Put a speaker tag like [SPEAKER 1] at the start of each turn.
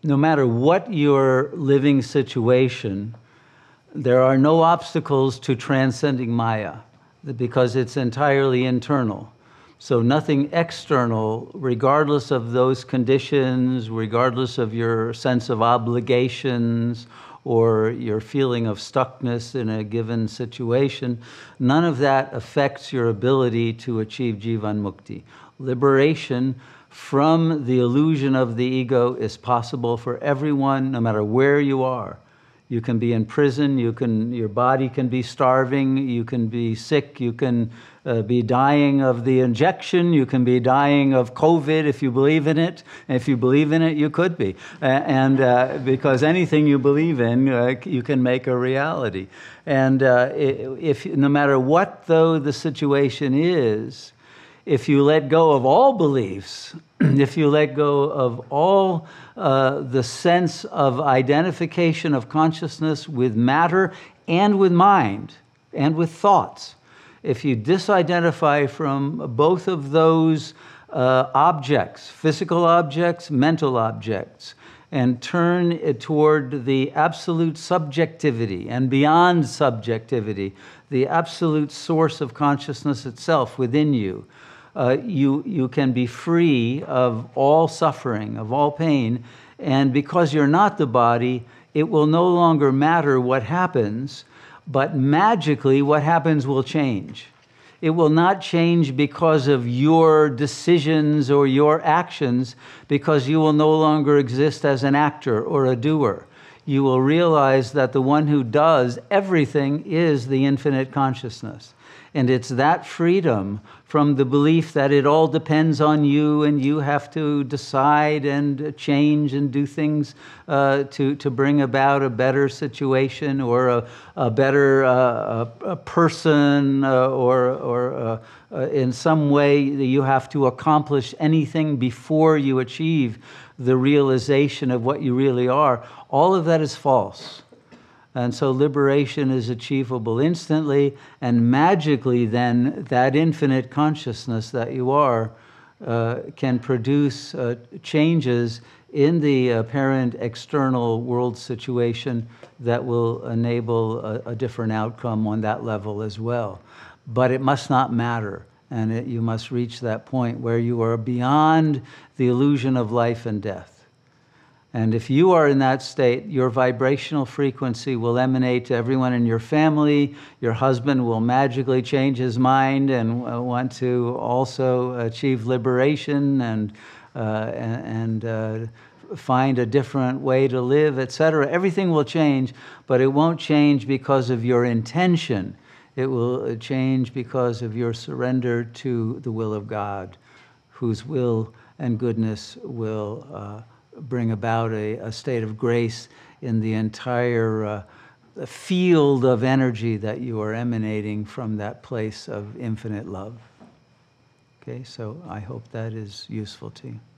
[SPEAKER 1] no matter what your living situation, there are no obstacles to transcending Maya because it's entirely internal. So nothing external, regardless of those conditions, regardless of your sense of obligations or your feeling of stuckness in a given situation, none of that affects your ability to achieve Jivan Mukti. Liberation from the illusion of the ego is possible for everyone, no matter where you are. You can be in prison, your body can be starving, you can be sick, you can be dying of the injection, you can be dying of COVID if you believe in it. And if you believe in it, you could be. Because anything you believe in, you can make a reality. And if no matter what, though, the situation is, if you let go of all beliefs, if you let go of all the sense of identification of consciousness with matter and with mind and with thoughts, if you disidentify from both of those objects, physical objects, mental objects, and turn toward the absolute subjectivity and beyond subjectivity, the absolute source of consciousness itself within you, you can be free of all suffering, of all pain, and because you're not the body, it will no longer matter what happens, but magically what happens will change. It will not change because of your decisions or your actions, because you will no longer exist as an actor or a doer. You will realize that the one who does everything is the infinite consciousness. And it's that freedom from the belief that it all depends on you and you have to decide and change and do things to bring about a better situation or a better a person or in some way you have to accomplish anything before you achieve the realization of what you really are. All of that is false. And so liberation is achievable instantly, and magically then that infinite consciousness that you are can produce changes in the apparent external world situation that will enable a different outcome on that level as well. But it must not matter, and you must reach that point where you are beyond the illusion of life and death. And if you are in that state, your vibrational frequency will emanate to everyone in your family. Your husband will magically change his mind and want to also achieve liberation and find a different way to live, etc. Everything will change, but it won't change because of your intention. It will change because of your surrender to the will of God, whose will and goodness will bring about a state of grace in the entire field of energy that you are emanating from that place of infinite love. Okay, so I hope that is useful to you.